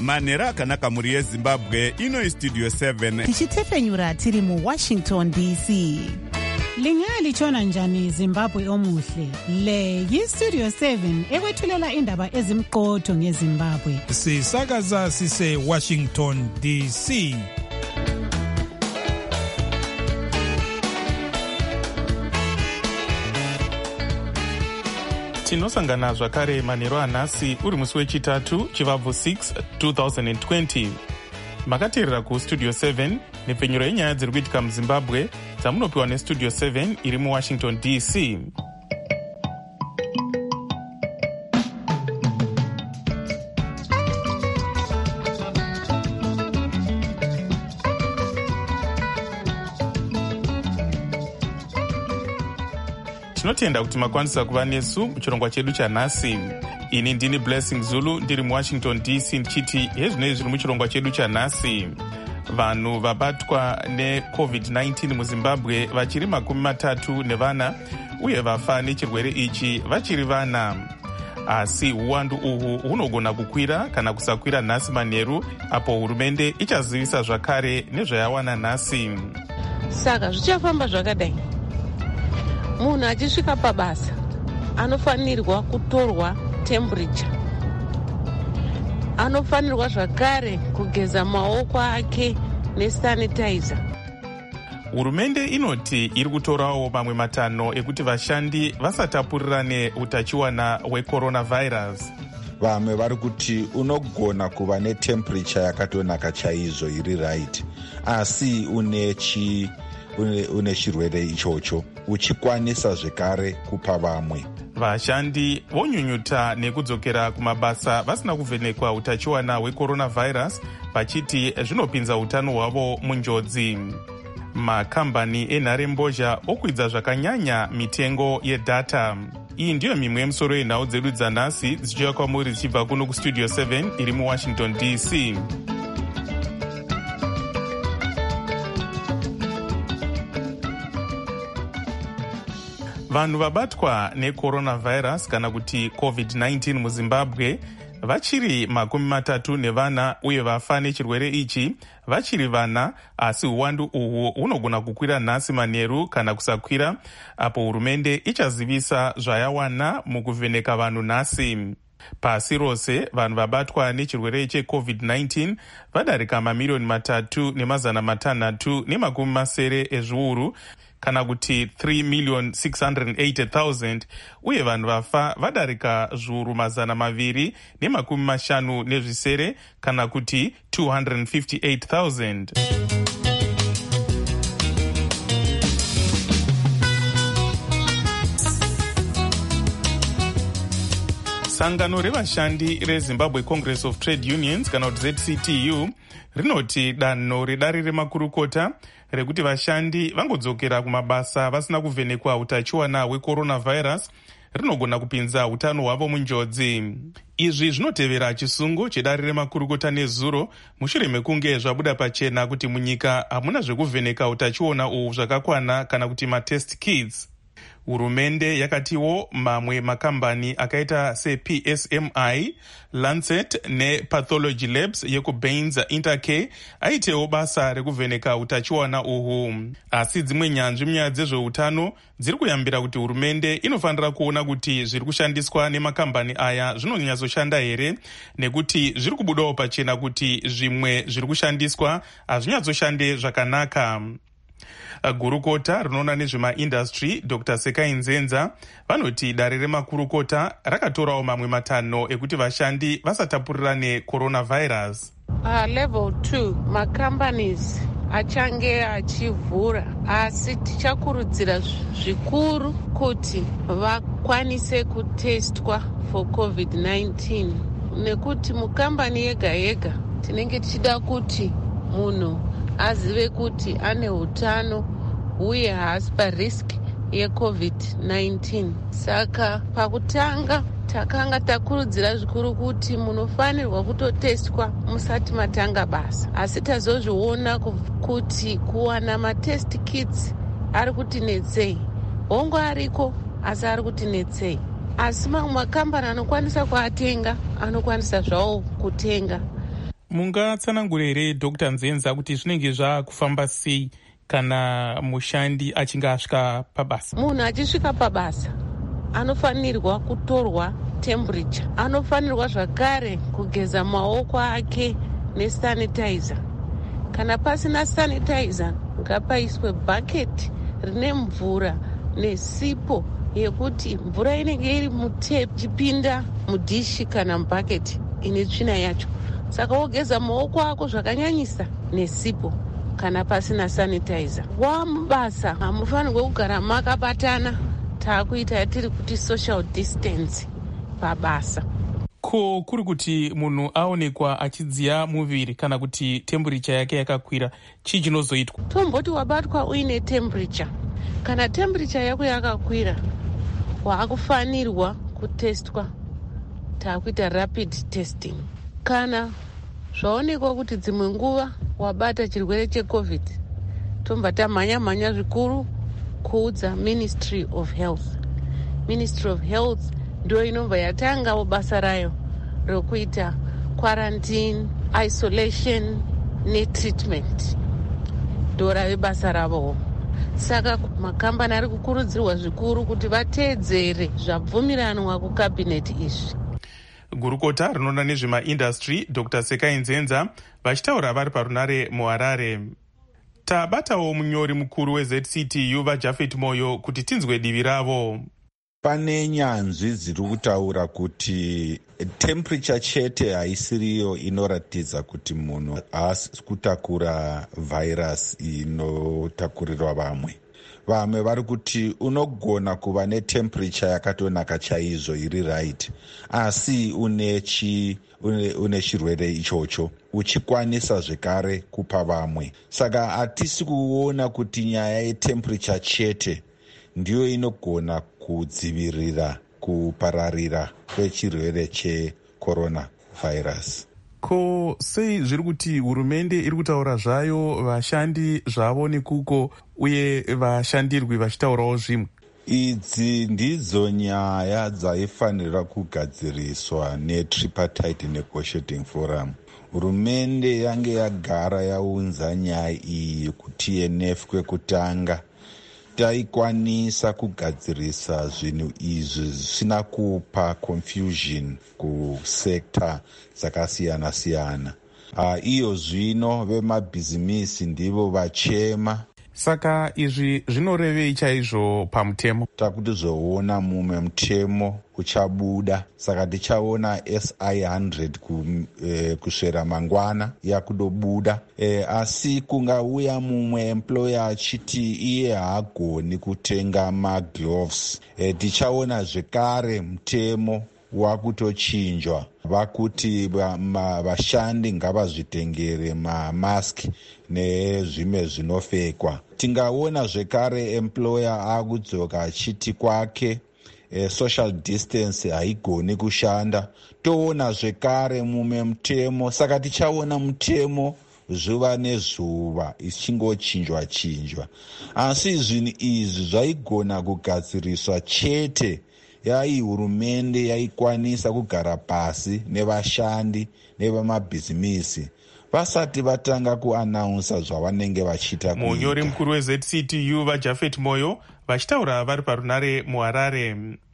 Manhero akanaka mhuri yeZimbabwe. Ino iStudio 7 tichitefenyura tiri muWashington DC. Lingalitshona njani Zimbabwe omuhle? Le yiStudio 7 ekwethulela indaba ezimqotho ngeZimbabwe. Sisakaza sise Washington DC. Tinosangana zvakare manhero anhasi uri musi wechitatu chivabvu 6 2020. Makateerera kuStudio 7 nepfenyuro yenyaya dziri kuitika muZimbabwe dzamunopiwa neStudio 7 iri muWashington DC. Tinotenda kuti makwanisa kuva nesu muchirongwa chedu chanhasi. Ini ndini Blessing Zulu ndiri muWashington DC ndichiti hezvinei zviri muchirongwa chedu chanhasi. Vanhu vabatwa neCovid-19 muZimbabwe vachiri 34 uye vafa nechirwere ichi vachiri vana. Asi uwandu uhu hunogona kukwira kana kusakwira nhasi manheru apo hurumende ichazivisa zvakare nezvayawana nhasi. Saka zvichafamba zvakadai. Munhu achisvika pabasa anofanirwa kutorwa temperature, anofanirwa zvakare kugeza maoko ake nesanitizer. Hurumende inoti iri kutorawo mamwe matanho ekuti vashandi vasatapurirane utachiwana hwecoronavirus. Vamwe vari kuti unogona kuva netemperature yakatonaka chaizvo iri right, asi une chirwere ichocho uchikwanisa zvekare kupa vamwe. Vashandi vonyunyuta nekudzokera kumabasa vasina kuvhenekwa utachiwana hwecoronavirus vachiti zvinopinza utano hwavo munjodzi. Makambani enharembozha okwidza zvakanyanya mitengo yedata. Iyi ndiyo mimwe yemusoro yenhau dzedu dzanhasi dzichiuya kwamuri dzichibva kuno kuStudio 7 iri muWashington DC. Vanhu vabatwa necoronavirus kana kuti COVID-19 muZimbabwe vachiri 34 uye vafa nechirwere ichi vachiri vana, asi uwandu uhu hunogona kukwira nhasi manheru kana kusakwira apo hurumende ichazivisa zvayawana mukuvheneka vanhu nhasi. Pasi rose vanhu vabatwa nechirwere cheCovid-19 vadarika 3,680,000 ezviuru kana kuti 3,680,000 uye vanhu vafa vadarika zviuru 250 kana kuti 258,000. Sangano revashandi reZimbabwe Congress of Trade Unions kana kuti ZCTU rinoti danho redare remakurukota rekuti vashandi vangodzokera kumabasa vasina kuvhenekwa utachiwana hwecoronavirus rinogona kupinza utano hwavo munjodzi. Izvi zvinotevera chisungo chedare remakurukota nezuro mushure mekunge zvabuda pachena kuti munyika hamuna zvekuvheneka utachiona uhu zvakakwana kana kuti matest kits. Hurumende yakatiwo mamwe makambani akaita sePSMI, Lancet nePathology Labs yekuBaines Intercare aitewo basa rekuvheneka utachiwana uhu. Asi dzimwe nyanzvi munyaya dzezveutano dziri kuyambira kuti hurumende inofanira kuona kuti zviri kushandiswa nemakambani aya zvinonyatsoshanda here, nekuti zviri kubudawo pachena kuti zvimwe zviri kushandiswa hazvinyatsoshande zvakanaka. Gurukota rinoona nezvemaindastry Dr. Sekai Nzenza vanoti dare remakurukota rakatorawo mamwe matanho ekuti vashandi vasatapurirane coronavirus. Level 2 macompanies achange achivhura, asi tichakurudzira zvikuru kuti vakwanise kutestwa for COVID-19 nekuti mukambani yega yega tinenge tichida kuti munhu azive kuti ane utano uye haasi parisk yeCovid-19. Saka pakutanga takanga takurudzira zvikuru kuti munofanirwa kutotestwa musati matanga basa, asi tazozviona kuti kuwana matest kits ari kutinetsei. Hongo ariko asi ari kutinetsei. Asi mamwe makambani anokwanisa kuatenga anokwanisa zvawo kutenga. Mungatsanangura here Dr. Nzenza kuti zvinenge zvakufamba sei kana mushandi achinge asvika pabasa? Munhu achisvika pabasa anofanirwa kutorwa temperature, anofanirwa zvakare kugeza maoko ake nesanitizer. Kana pasina sanitizer, ngapaiswe bhaketi rine mvura nesipo yekuti mvura inenge iri mutepi ichipinda mudhishi kana mubhaketi ine tsvina yacho. Saka wogeza maoko ako zvakanyanyisa nesipo kana pasina sanitizer. Wamubasa hamufanirwe kugara makabatana, taakuita yatiri kuti social distance pabasa. Ko kuri kuti munhu aonekwa achidziya muviri kana kuti temperature yake yakakwira, chii chinozoitwa? Tomboti wabatwa uine temperature. Kana temperature yako yakakwira, waakufanirwa kutestwa, taakuita rapid testing. Kana zvaonekwa kuti dzimwe nguva wabata chirwere cheCovid, tomba tamhanya zvikuru kuudza Ministry of Health. Ministry of Health ndio inobva yatanga basa rayo rokuita quarantine, isolation netreatment. Ndio rave basa ravo. Saka makambani ari kukurudzirwa zvikuru kuti vateedzere zvabvumiranwa kukabineti izvi. Gurukota rinoona nezvemaindastry Dr. Sekai Nzenza vachitaura vari parunare muHarare. Tabatawo munyori mukuru weZCTU vaJafet Moyo kuti tinzwe divi ravo. Pane nyanzvi dziri kutaura kuti temperature chete haisiriyo inoratidza kuti munhu haasi kutakura virus inotakurirwa vamwe. Vamwe vari kuti unogona kuva netemperature yakatonaka chaizvo iri right, asi une chirwere ichocho uchikwanisa zvekare kupa vamwe. Saka hatisi kuona kuti nyaya yetemperature chete ndiyo inogona kudzivirira kupararira kwechirwere cheCoronavirus. Ko sei zviri kuti hurumende iri kutaura zvayo, vashandi zvavo nekuko, uye vashandirwi vachitaurawo zvimwe? Idzi ndidzo nyaya dzaifanira kugadziriswa neTripartite Negotiating Forum. Hurumende yange yagara yaunza nyaya iyi kuti TNF kwekutanga taikwanisa kugadzirisa zvinhu izvi zvisina kupa confusion kusekta dzakasiyana siyana. Iyo zvino vemabhizimisi ndivo vachema. Saka izvi zvinorevei chaizvo pamutemo? Takuti zoona mumwe mutemo uchabuda, saka tichaona SI100 kusvera mangwana yakudobuda. Asi kungauya mumwe employer achiti iye haagoni kutenga magloves, tichaona zvekare mutemo wakutochinjwa vakuti vashandi ngavazvitengere mamaski nezvimwe zvinopfekwa. Tingaona zvekare employer akudzoka achiti kwake social distance haigoni kushanda. Toona zvekare mumwe mutemo, saka tichaona mutemo zuva nezuva ichingochinjwa. Asi zvinhu izvi zvaigona kugadziriswa chete yai hurumende yaikwanisa kugara pasi nevashandi nevamabhizimisi vasati vatanga kuanaunsa zvavanenge vachita kuita. Munyori mukuru weZCTU vaJafet Moyo vachitaura vari parunare muHarare.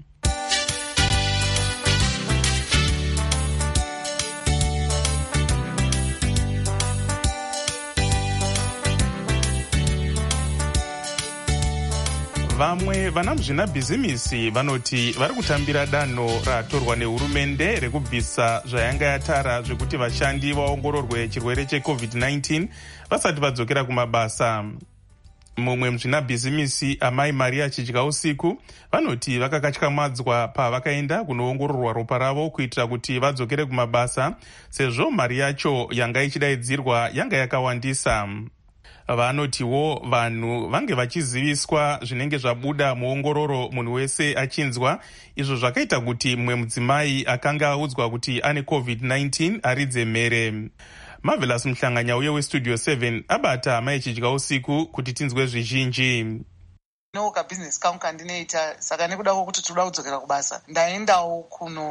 Vamwe vana muzvinabhizimisi vanoti vari kutambira danho ratorwa nehurumende rekubvisa zvayanga yatara zvekuti vashandi vaongororwe chirwere cheCovid-19 vasati vadzokera kumabasa. Mumwe muzvinabhizimisi Amai Maria Chidyausiku vanoti vakakatyamadzwa pavakaenda kunoongororwa ropa ravo kuitira kuti vadzokere kumabasa, sezvo mari yacho yanga ichidaidzirwa yanga yakawandisa. Vanotiwo vanhu vange vachiziviswa zvinenge zvabuda muongororo munhu wese achinzwa, izvo zvakaita kuti mumwe mudzimai akanga audzwa kuti ane COVID-19 aridze mhere. Marvelous Muhlanganya uye weStudio 7 abata Amai Chidyausiku kuti tinzwe zvizhinji. Noka business kangu kandinoita, saka nekuda kwokuti toda kudzokera kubasa, ndaendawo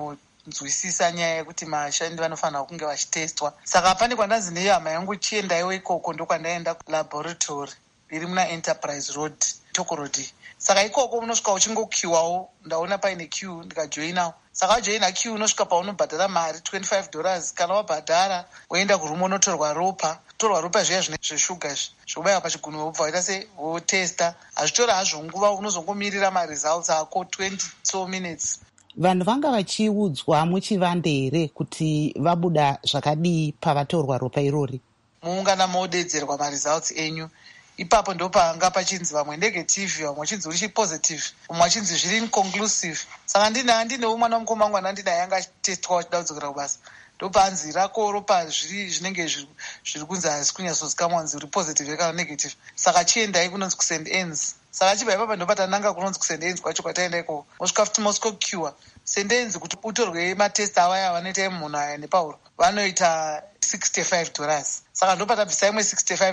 kunzwisisa nyaya yekuti vashandi vanofanira kunge vachitestwa. Saka pane kwandanzi nehama yangu chiendaiwo ikoko ndokwandaenda kulaboratory iri muna Enterprise Road, Toko Road. Saka ikoko unosvika uchingokiwawo, ndaona paine queue ndikajoinawo. Saka wajoina queue unosvika paunobhadhara mari $25. Kana wabhadhara woenda kurumu unotorwa ropa. Torwa ropa zviya zveshuga zvobaya pachigunwe wobva waita se wotesta. Hazvitora hazvo nguva, unozongomirira maresults ako 20 so minutes. Vanhu vanga vachiudzwa muchivande here kuti vabuda zvakadii pavatorwa ropa irori? Muungana modedzerwa maresults enyu. Ipapo ndo panga pachinzi vamwe negative, vamwe vachinzi uri positive, vamwe vachinzi zviri inconclusive. Saka ndine umwana womukoma wangu andinaye anga achitestwa achida kudzokera kubasa. Ndopanzi rako ropa zvinenge zviri kunzi hazisi kunyatsozikamwa kunzi uri positive kana negative. Saka chiendai kunonzi kuSt Anne's. Saka chibva ipapa ndopatananga kunonzi kuSt Anne's kwacho kwataenda ikoko. Mosvika futi mosvikokiwa St Anne's kuti utorwe matest avaya vanoita munhu aya nepauro vanoita $65. Saka ndopatabvisa imwe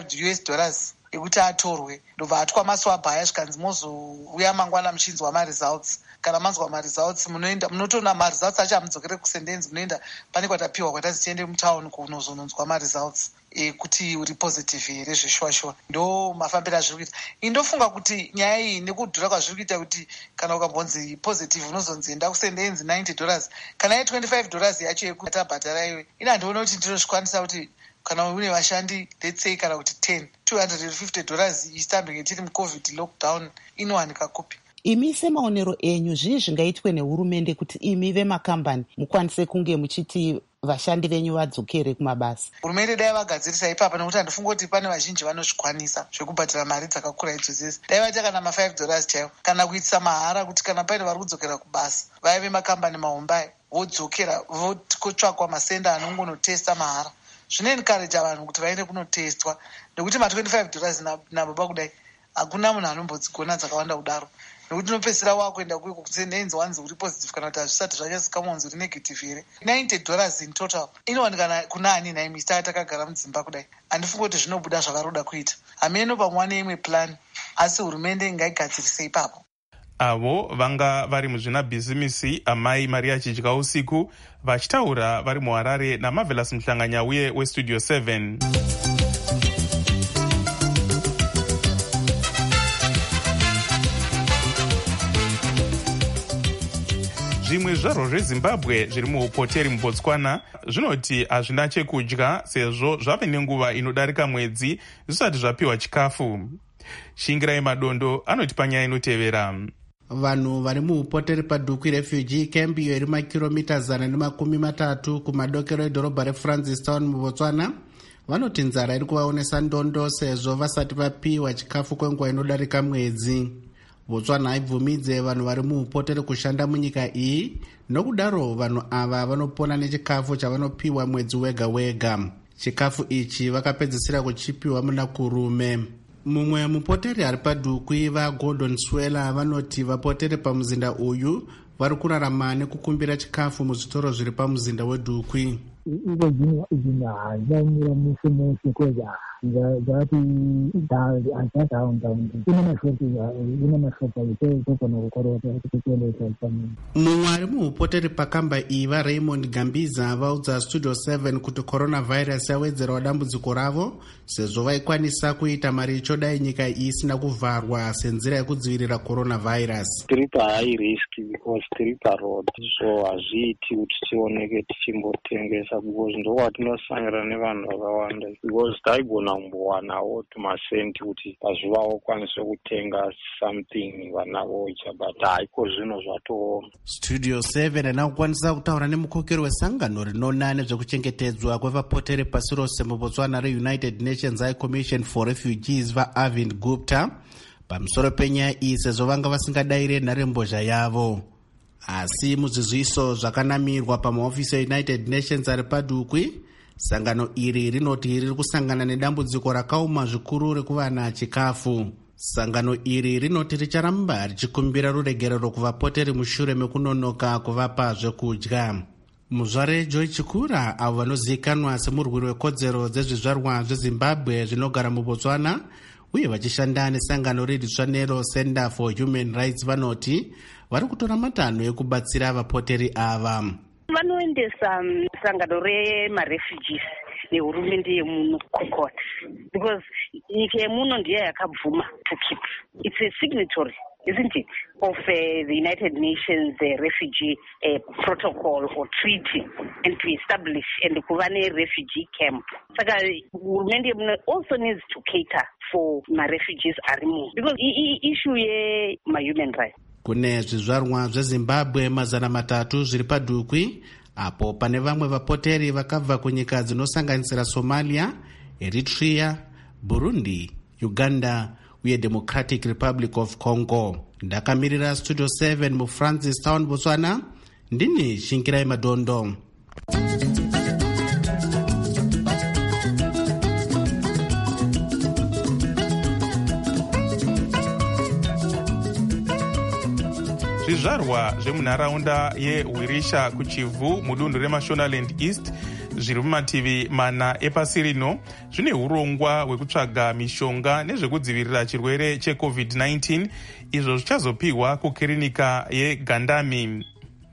$65 ekuti atorwe, ndobva atwa maswabha aya zvikanzi mozouya mangwana muchinzwa maresults. Kana manzwa maresults munotoona maresults acho amudzokere kuSt Anne's, munoenda pane kwatapiwa kwatazi tiende mutauni kunozononzwa maresults ekuti uri positive here zveshwashwa. Ndo mafambiro azviri kuita. Indofunga kuti nyaya iyi nekudhura kwazviri kuita kuti kana ukambonzi positive unozonzi enda kuSt Anne's $90, kana ye $25 yacho yekutabhadhara iwe ina ndoona kuti ndinozvikwanisa kuti kana une vashandi let's say kana kuti 10 $250 isitambenge tiri mucovid lockdown inowanika kupi. Imi semaonero enyu zvii zvingaitwe nehurumende kuti imi vemakambani mukwanise kunge muchiti vashandi venyu vadzokere kumabasa? Hurumende dai vagadzirisa ipapa, nekuti handifunga kuti pane vazhinji vanozvikwanisa zvekubhadhara mari dzakakura idzozese. Dai vaita kana $5 chaivo, kana kuitisa mahara kuti kana paine vari kudzokera kubasa vaya vemakambani mahombai vodzokera votsvakwa masenda anongonotesta mahara. Zvinoencouragea vanhu kuti vaende kunotestwa, nekuti $25 nababa kudai hakuna munhu anombodzigona dzakawanda kudaro, nekuti unopedzisira wakuenda kuiko kusenenzi wanzi uri positive kana kuti hazvisati zvanyazikamwa wanzi uri negative here. $90 in total inowanikana kuna ani naimi staa takagara mudzimba kudai. Handifunga kuti zvinobuda zvavaroda kuita. Hameno pamwe neimwe plan, asi hurumende ngaigadzirise ipapo. Avo vanga vari muzvinabhizimisi amai Maria Chidya Usiku vachitaura vari muHarare naMarvelous Muhlanganyauye weStudio 7. Zvimwe zvarwo zveZimbabwe zviri muhoteri muBotswana zvinoti hazvina chekudya sezvo zvave nenguva inodarika mwedzi zvisati zvapiwa chikafu. Shingirai Madondo anoti panyaya inotevera. Vanhu vari muhoteri paDukwi refugee camp iyo iri makiromita 130 kumadokero edhorobha reFrancistown muBotswana vanoti nzara iri kuvaonesa ndondo sezvo vasati vapiwa chikafu kwenguva inodarika mwedzi. Botswana haibvumidze vanhu vari muhoteri kushanda munyika iyi, nokudaro vanhu ava vanopona nechikafu chavanopiwa mwedzi wega wega. Chikafu ichi vakapedzisira kuchipiwa muna kurume. Mumwe mupoteri ari paDukwi vaGordon Swela vanoti vapoteri pamuzinda uyu vari kurarama nekukumbira chikafu muzvitoro zviri pamuzinda weDukwi. Mumwe ari muhoteri pakamba iyi vaRaymond Gambiza vaudza Studio 7 kuti coronavirus yawedzera dambudziko ravo sezvo vaikwanisa kuita mari ichodai nyika isina kuvharwa senzira yekudzivirira coronavirus. Tiri pahigh risk because tiri paroad, so hazviiti kuti tioneke tichimbotengesa because ndowatinosangana nevanhu vakawanda, because taigona kumbowanawo tumasenti kuti pazuva ukwanise kutenga something vanavocha, but haiko zvino zvatooma. Studio 7 anakukwanisa kutaura nemukokeri wesangano rinoona nezvekuchengetedzwa kwevapoteri pasi rose muBotswana reUnited Nations High Commission for Refugees vaArvind Gupta pamusoro penyaya iyi sezvo vanga vasingadayire nharembozha yavo. Asi muzvizviso zvakanamirwa pamahofisi eUnited Nations ari paDukwi, sangano iri rinoti riri kusangana nedambudziko rakaoma zvikuru rekuwana chikafu. Sangano iri rinoti richaramba richikumbira ruregerero kuvapoteri mushure mekunonoka kuvapa zvekudya. Muzvare Joy Chikura avo vanozivikanwa semurwiri wekodzero dzezvizvarwa zveZimbabwe zvinogara muBotswana uye vachishanda nesangano redzva nero Center for Human Rights vanoti vari kutora matanho ekubatsira vapoteri ava. vanoendesa sangano remarefugees nehurumende yemuno kucourt, because nyika yemuno ndiyo yakabvuma to keep. It's a signatory, isn't it, of the United Nations refugee protocol or treaty, and to establish and kuva refugee camp. Saka hurumende yemuno also needs to cater for refugees arimo, because issue human rights. Kune zvizvarwa zveZimbabwe 300 zviri padhukwi, apo pane vamwe vapoteri vakabva kunyika dzinosanganisira Somalia, Eritrea, Burundi, Uganda uye Democratic Republic of Congo. Ndakamirira Studio 7 muFrancis Town, Botswana, ndini Shingirai Madondo. Zvizvarwa zvemunharaunda yeHwirisha kuchivhu mudunhu reMashonaland East zviri mumativi mana epasi rino zvine urongwa hwekutsvaga mishonga nezvekudzivirira chirwere cheCovid-19 izvo zvichazopiwa kukirinika yeGandami.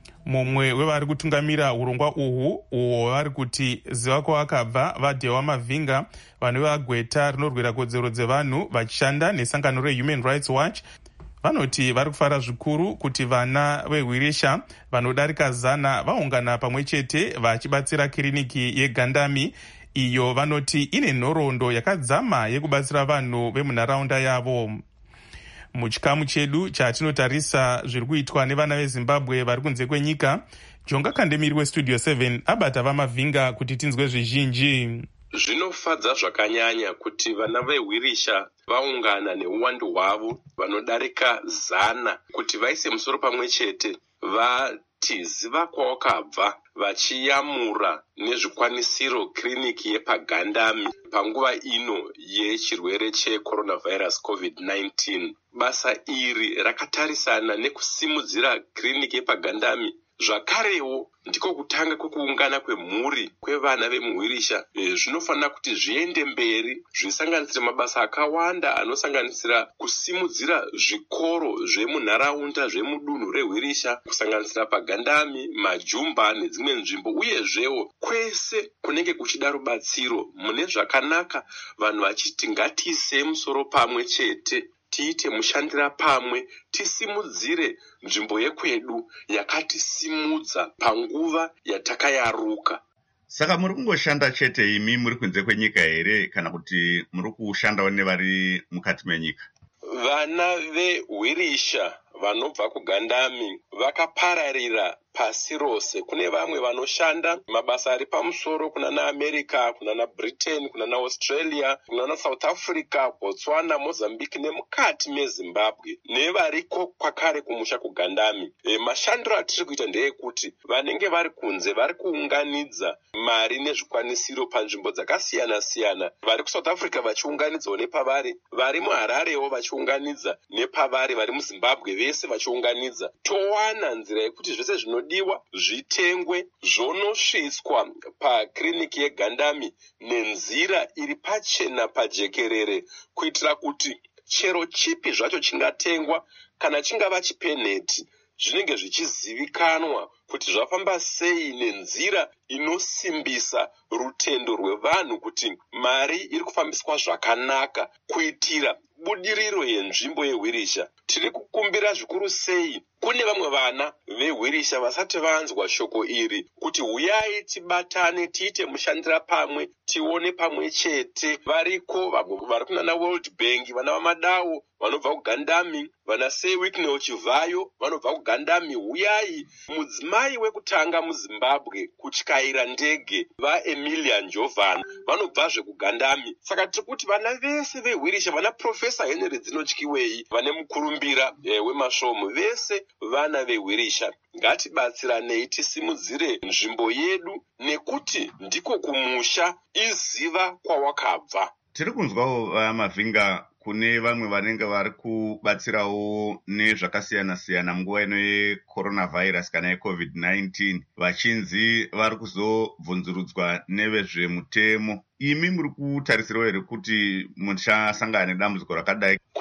Mumwe wevari kutungamira urongwa uhu uwo vari kuti ziva kwavakabva vaDhewa Mavhinga, vanhu vegweta rinorwira kodzero dzevanhu vachishanda nesangano reHuman Rights Watch, vanoti vari kufara zvikuru kuti vana veHwirisha vanodarika 100 vaungana pamwe chete vachibatsira kiriniki yeGandami, iyo vanoti ine nhoroondo yakadzama yekubatsira vanhu vemunharaunda yavo. Muchikamu chedu chatinotarisa zviri kuitwa nevana veZimbabwe vari kunze kwenyika, Jonga Kandemiri weStudio 7 abata vaMavhinga kuti tinzwe zvizhinji. Zvinofadza zvakanyanya kuti vana veHwirisha vaungana neuwandu hwavo vanodarika 100 kuti vaise musoro pamwe chete vati ziva kwawakabva vachiyamura nezvikwanisiro kiriniki yepaGandami panguva ino yechirwere checoronavirus COVID-19. Basa iri rakatarisana nekusimudzira kiriniki yepaGandami. Zvakarewo ndiko kutanga kwekuungana kwemhuri kwevana vemuHwirisha. Zvinofanira kuti zviende mberi zvisanganisira mabasa akawanda anosanganisira kusimudzira zvikoro zvemunharaunda zvemudunhu reHwirisha, kusanganisira paGandami, Majumba nedzimwe nzvimbo, uyezvewo kwese kunenge kuchida rubatsiro mune zvakanaka, vanhu vachiti ngatiise musoro pamwe chete, tiite mushandira pamwe, tisimudzire nzvimbo yekwedu yakatisimudza panguva yatakayaruka. Saka muri kungoshanda chete imi muri kunze kwenyika here kana kuti muri kushandawo nevari mukati menyika? Vana veHwirisha vanobva kuGandami vakapararira pasi rose. Kune vamwe vanoshanda mabasa ari pamusoro kuna America, kuna Britain, kuna Australia, kuna South Africa, Botswana, Mozambique nemukati meZimbabwe, nevariko kwakare kumusha kuGandami. Mashandiro atiri kuita ndeyekuti vanenge vari kunze vari kuunganidza mari nezvikwanisiro panzvimbo dzakasiyana siyana. Vari kuSouth Africa vachiunganidzawo nepavari, vari muHararewo vachiunganidza nepavari, vari muZimbabwe vese vachiunganidza. Towana nzira yekuti zvese zvinodiwa zvitengwe zvonosvitswa pakiriniki yeGandami nenzira iri pachena pajekerere, kuitira kuti chero chipi zvacho chingatengwa kana chingava chipenheti zvinenge zvichizivikanwa kuti zvafamba sei nenzira inosimbisa rutendo rwevanhu kuti mari iri kufambiswa zvakanaka kuitira budiriro yenzvimbo yeHwirisha. Tiri kukumbira zvikuru sei kune vamwe vana veHwirisha vasati vanzwa shoko iri kuti huyai tibatane tiite mushandira pamwe tione pamwe chete. Variko vari kunana World Bank, vana vaMadawo vanobva kuGandami, vana Sewicknell Chivayo vanobva kuGandami. Huyai, mudzimai wekutanga muZimbabwe kutyaira ndege vaEmilia Njovana vanobvazve kuGandami. Saka tiri kuti vana vese veHwirisha, vana Profesa Henry Dzinotyiwei, vane mukurumbira wemasvomo, vese vana veHwirisha, ngatibatsiranei tisimudzire nzvimbo yedu nekuti ndiko kumusha iziva kwawakabva. Tiri kunzwawo vaMavhinga kune vamwe vanenge vari kubatsirawo nezvakasiyana siyana munguva ino yeCoronavirus kana yeCovid-19 vachinzi vari kuzobvunzurudzwa nevezvemutemo. Imi muri kutarisirawo here kuti muchasangana nedambudziko rakadai?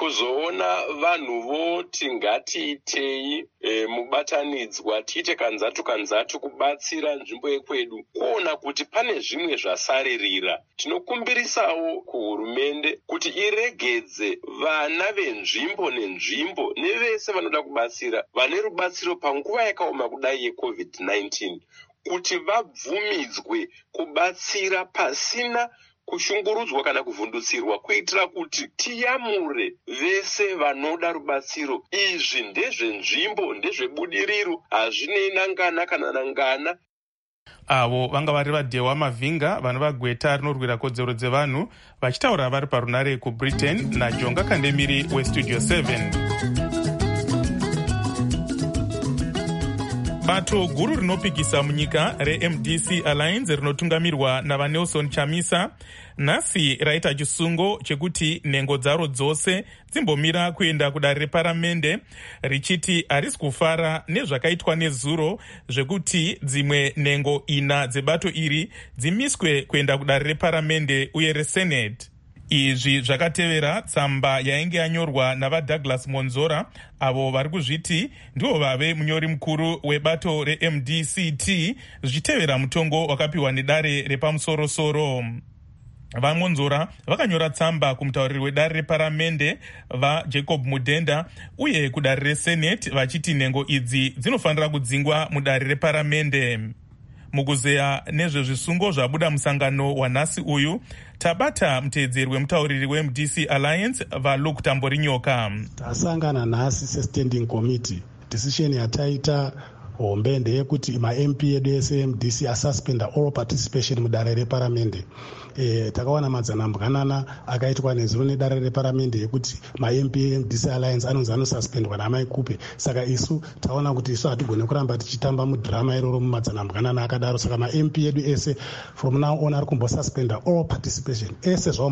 kuzoona vanhuvo tingatiitei mubatanidzwa tiite kanzatu kubatsira nzvimbo yekwedu kuona kuti pane zvimwe zvasaririra. Tinokumbirisawo kuhurumende kuti iregedze vana venzvimbo nenzvimbo nevese vanoda kubatsira vane rubatsiro panguva yakaoma kudai yeCovid-19 kuti vabvumidzwe kubatsira pasina kushungurudzwa kana kuvhundutsirwa, kuitira kuti tiyamure vese vanoda rubatsiro. Izvi ndezvenzvimbo, ndezvebudiriro, hazvinei nangana kana nangana. Avo vanga vari vaDhewa Mavhinga vanova gweta rinorwira kodzero dzevanhu vachitaura vari parunare kuBritain naJonga Kandemiri weStudio 7. Bato guru rinopikisa munyika reMDC Alliance rinotungamirwa navaNelson Chamisa nhasi raita chisungo chekuti nhengo dzaro dzose dzimbomira kuenda kudare reparamende richiti harisi kufara nezvakaitwa nezuro zvekuti dzimwe nhengo 4 dzebato iri dzimiswe kuenda kudare reparamende uye resenate. Izvi zvakatevera tsamba yainge yanyorwa navaDouglas Monzora avo vari kuzviti ndivo vave munyori mukuru webato reMDCT zvichitevera mutongo wakapiwa nedare repamusorosoro. VaMonzora vakanyora tsamba kumutauriri wedare reparamende vaJacob Mudhenda uye kudare resenate vachiti nhengo idzi dzinofanira kudzingwa mudare reparamende. Mukuzeya nezvezvisungo zvabuda musangano wanhasi uyu tabata muteedzeri wemutauriri weMDC Alliance vaLuke Tamborinyoka. Tasangana nhasi sestanding committee. Decision yataita hombe ndeyekuti maMP edu ese MDC asuspenda all participation mudare reparamende. Takawana madzanambwanana akaitwa nezuro nedare reparamende yekuti maMP MDC Alliance anonzi anosuspendwa namaikupe. Saka isu taona kuti isu hatigone kuramba tichitamba mudhirama iroro mumadzanambwanana akadaro. Saka maMP edu ese from now on ari kumbosuspenda all participation. Ese zvawo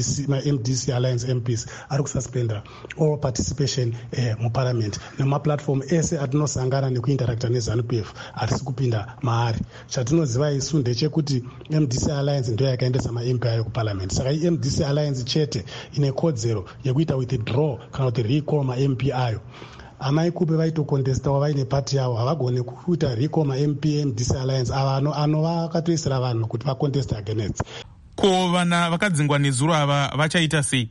maMDC Alliance MPs ari kususpenda all participation muparliament. Nemaplatform ese atinosangana nekuinteracta neZANU-PF hatisi kupinda maari. Chatinoziva isu ndechekuti MDC Alliance ndio yakaendesa maMP ayo kuparliament. Saka MDC Alliance chete ine kodzero yekuita withdraw kana kuti recall maMP ayo. Amaikupe vaitokontesta wavaine pati yavo havagone kuita recall maMP MDC Alliance ava anovakatoisira vanhu kuti vakontesta against. Ko vana vakadzingwa nezuro ava vachaita sei?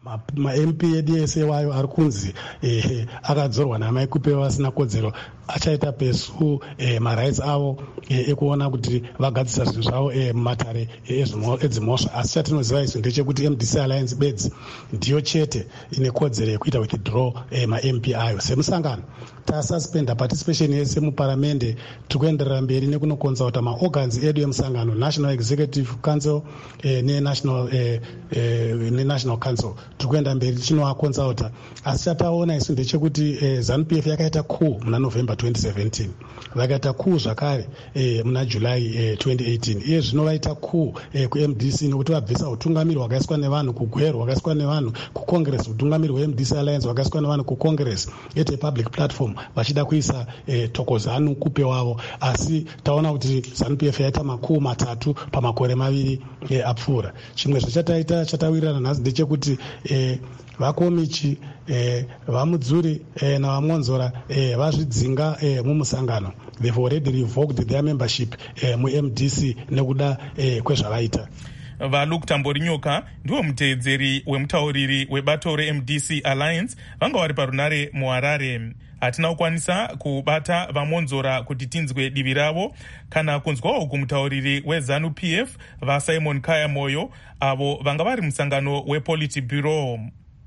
maMP edu ese wayo ari kunzi akadzorwa namaikupe vasina kodzero achaita pesu marights avo ekuona kuti vagadzisa zvinhu zvavo mumatare edzimhosva. Asi chatinoziva isu ndechekuti MDC Alliance bedzi ndiyo chete ine kodzero yekuita withdraw maMP ayo. Semusangano tasuspenda participation yese muparamende tikuenderera mberi nekunokonzauta maorgans edu emusangano National Executive Council neNational Council tikuenda mberi tichinoakonzauta. Asi chataona isu ndechekuti ZANU-PF yakaita coup muna November 2017 vakaita coup zvakare muna July 2018. Iye zvino vaita coup kuMDC nekuti vabvisa utungamiri hwakaiswa nevanhu kugwero hwakaiswa nevanhu kucongress. Utungamiri hweMDC Alliance hwakaiswa nevanhu kucongress yete public platform vachida kuisa Thokozani kupe wavo. Asi taona kuti ZANU-PF yaita makuu 3 pamakore 2 apfuura. Chimwe zvachataita chatawirirana nhasi ndechekuti vakomichi vamudzuri navamonzora vazvidzinga mumusangano. They've already revoked their membership muMDC nekuda kwezvavaita. VaLuke Tamborinyoka ndiwo muteedzeri wemutauriri webato reMDC Alliance vanga vari parunare muHarare. Hatina kukwanisa kubata vaMonzora kuti tinzwe divi ravo kana kunzwawo kumutauriri weZANU-PF vaSimon Kaya Moyo avo vanga vari musangano wePolitburo.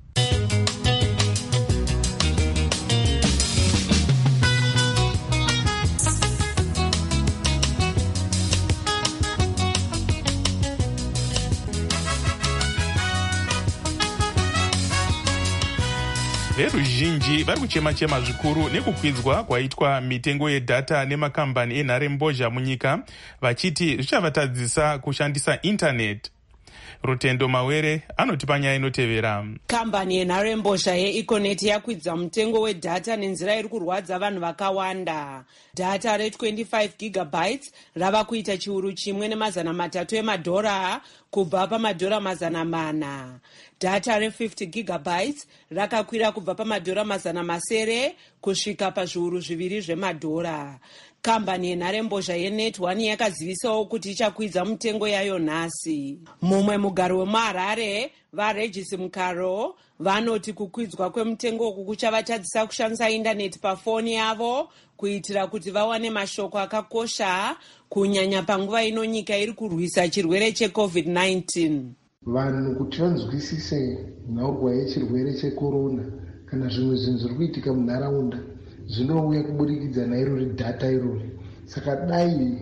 Veruzhinji vari kuchema-chema zvikuru nekukwidzwa kwaitwa mitengo yedhata nemakambani enharembozha munyika vachiti zvichavatadzisa kushandisa intaneti. Rutendo Mawere anoti panyaya inotevera. Kambani yenharembozha yeEconet yakwidza mutengo wedhata nenzira iri kurwadza vanhu vakawanda. Dhata re 25 gigabytes rava kuita chiuru chimwe nemazana matatu emadhora kubva pamadhora 400. Dhata re50 gigabytes rakakwira kubva pamadhora 700 kusvika pazviuru 2 zvemadhora. Kambani yenharembozha yeNet1 yakazivisawo kuti ichakwidza mutengo yayo nhasi. Mumwe mugaro wemuHarare, vaRegis Mukaro, vanoti kukwidzwa kwemutengo uku kuchavatadzisa kushandisa indaneti pafoni yavo kuitira kuti vawane mashoko akakosha kunyanya panguva ino nyika iri kurwisa chirwere cheCovid-19. Vanhu kuti vanzwisise nhaurwa yechirwere chekorona kana zvimwe zvinhu zviri kuitika munharaunda zvinouya kuburikidza nairori dhata irori. Saka dai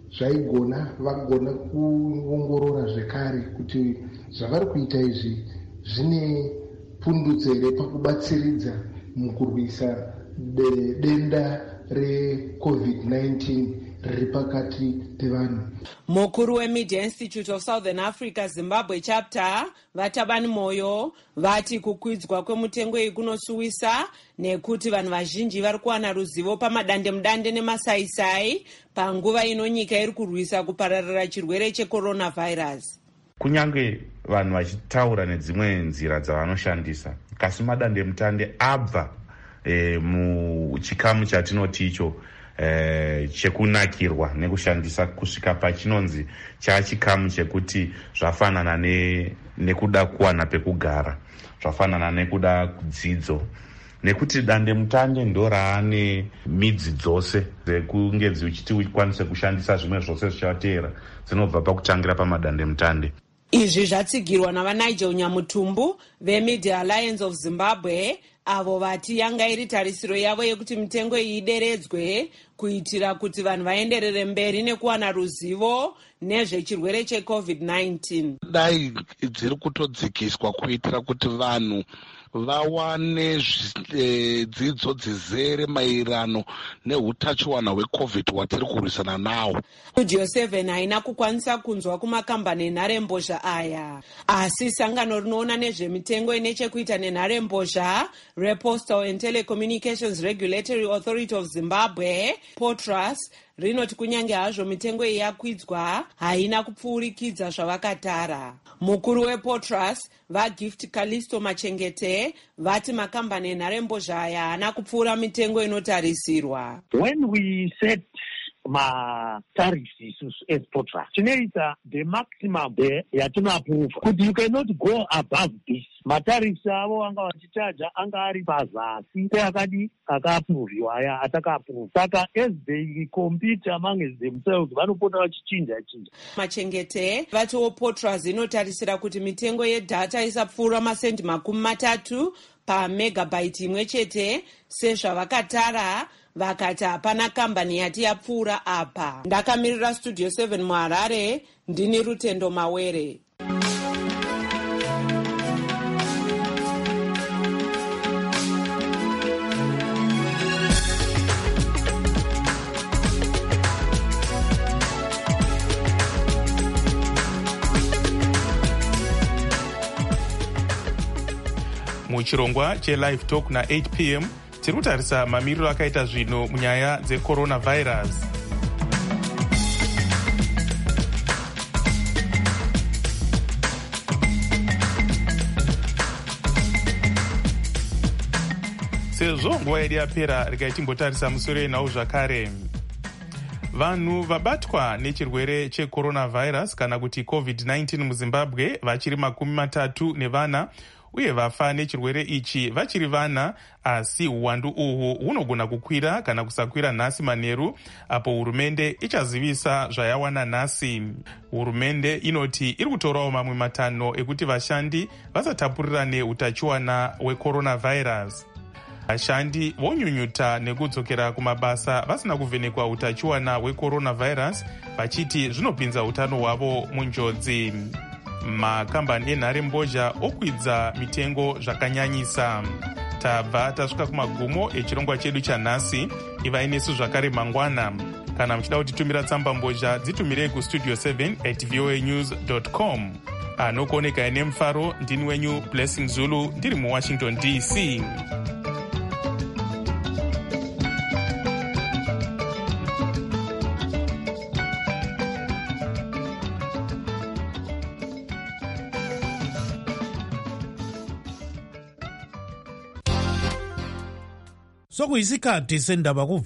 vagona kuongorora zvekare kuti zvavari kuita izvi zvine pundutso here pakubatsiridza mukurwisa denda reCovid-19 riri pakati pevanhu. Mukuru weMedia Institute of Southern Africa Zimbabwe chapter Vatabani Moyo vati kukwidzwa kwemutengo iyi kunosuwisa nekuti vanhu vazhinji vari kuwana ruzivo pamadandemutande nemasaisai panguva ino nyika iri kurwisa kupararira chirwere checoronavirus. Kunyange vanhu vachitaura nedzimwe nzira dzavanoshandisa, kasi madandemutande abva muchikamu chatinoti icho chekunakirwa nekushandisa kusvika pachinonzi chachikamu chekuti zvafanana nekuda kuwana pekugara, zvafanana nekuda dzidzo, nekuti dandemutande ndo raane midzi dzose dzekunge dzichiti ukwanise kushandisa zvimwe zvose zvichateera dzinobva pakutangira pamadandemutande. Izvi zvatsigirwa navaNigel Nyamutumbu veMedia Alliance of Zimbabwe, avo vati yanga iri tarisiro yavo yekuti mitengo iyi ideredzwe kuitira kuti vanhu vaenderere mberi nekuwana ruzivo nezvechirwere cheCovid-19. Dai dziri kutodzikiswa kuitira kuti vanhu vawane dzidzo dzizere maererano neutachiwana hweCovid watiri kurwisana nawo. Studio 7 haina kukwanisa kunzwa kumakambani enharembozha aya, asi sangano rinoona nezvemitengo ine chekuita nenharembozha rePostal and Telecommunications Regulatory Authority of Zimbabwe, POTRAS, rinoti kunyange hazvo mitengo iyi yakwidzwa haina kupfuurikidza zvavakatara. Mukuru wePOTRAS vaGift Kalisto Machengete vati makambani enharembozha aya haana kupfuura mitengo inotarisirwa. When we set tariffs as POTRAS, tinoita the maximum yatinoapprove kuti you cannot go above this. Matariffs avo anga vachichaja anga ari pazasi peakadi akaapruviwa aya atakaapruva. Saka as they compete among themselves vanopota vachichinja. Machengete vatiwo POTRAS inotarisira kuti mitengo yedhata isapfuura masendi 30 pamegabyte imwe chete sezvavakatara, vakati hapana kambani yati yapfuura apa. Ndakamirira Studio 7 muHarare, ndini Rutendo Mawere. Muchirongwa cheLive Talk na8 p.m. tiri kutarisa mamiriro akaita zvino munyaya dzecoronavirus. Sezvo nguva yedu yapera regai timbotarisa musoro yenhau zvakare. Vanhu vabatwa nechirwere checoronavirus kana kuti COVID-19 muZimbabwe vachiri 34 uye vafa nechirwere ichi vachiri vana, asi uwandu uhu hunogona kukwira kana kusakwira nhasi manheru apo hurumende ichazivisa zvayawana nhasi. Hurumende inoti iri kutorawo mamwe matanho ekuti vashandi vasatapurirane utachiwana hwecoronavirus. Vashandi vonyunyuta nekudzokera kumabasa vasina kuvhenekwa utachiwana hwecoronavirus, vachiti zvinopinza utano hwavo munjodzi. Makambani enharembozha okwidza mitengo zvakanyanyisa. Tabva tasvika kumagumo echirongwa chedu chanhasi. Ivai nesu zvakare mangwana. Kana muchida kutitumira tsamba mbozha dzitumirei kustudio 7@voanews.com. Anokuoneka ine mufaro ndini wenyu Blessing Zulu ndiri muWashington DC. sokuyisikhathi sendaba